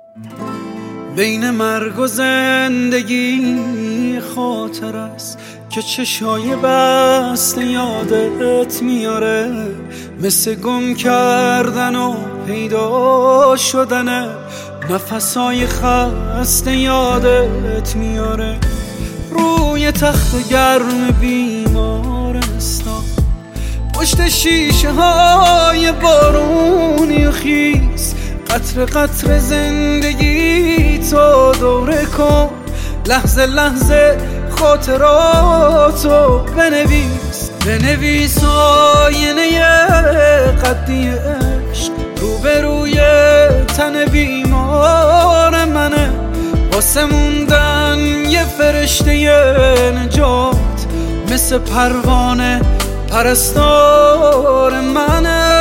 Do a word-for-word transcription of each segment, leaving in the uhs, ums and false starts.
بین مرگ و زندگی خاطر است که چشای بسته یادت میاره، مثل گم کردن و پیدا شدن نفسای خسته یادت میاره. روی تخت گرم بیمارستان، پشت شیشه های بارونی و خیس، قطر قطر زندگی تو دوره کن، لحظه لحظه خاطراتو بنویس. بنویس آینه قدی عشق روبروی تن بیمار منه، واسه موندن یه فرشته نجات، مثل پروانه پرستار منه.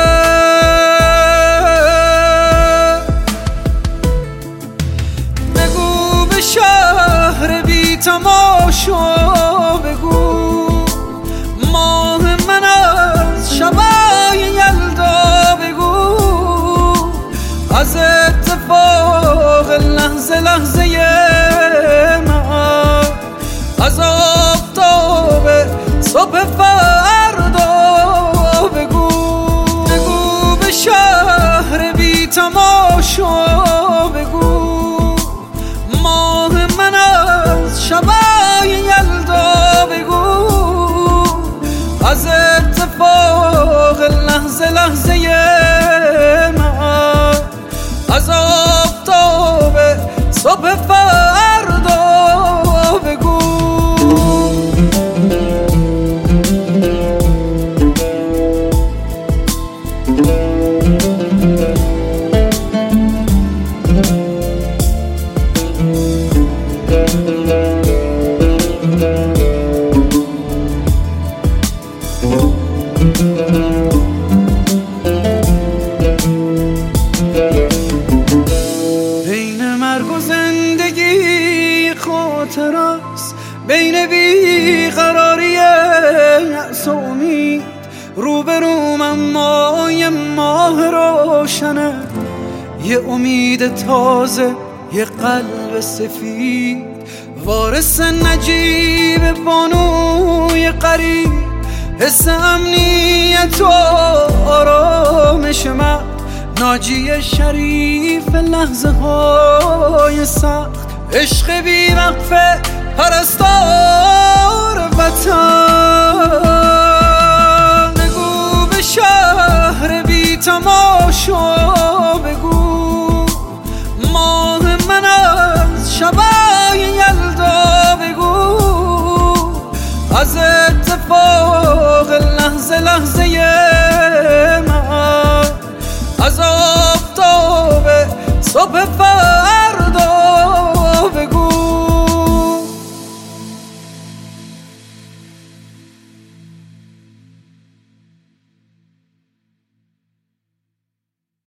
بگو به شهر بی تماشا، بگو ماه من از شبای یلدا، بگو از اتفاق لحظه لحظه من، از آفتاب صبح فردا، بگو بگو به شهر بی تماشا، بگو ماه من از شبای یلدا، بگو از اتفاق لحظه لحظه من، از آفتاب صبح فردا، بگو. بین مرگ و زندگی خاطر است، بین بیقراری یأس و امید، روبروم اما یه ماه روشنه، یه امید تازه، یه قلب سفید، وارث نجیب بانوی قریب، حس امنیت و آرامش من، ناجی شریف لحظه های سخت، عشق بی وقفه پرستار وطن. بگو به شهر بی تماشا، بگو ماه من از شبای یلدا، بگو از اتفاق لحظه لحظه من، از آفتاب صبح فردا،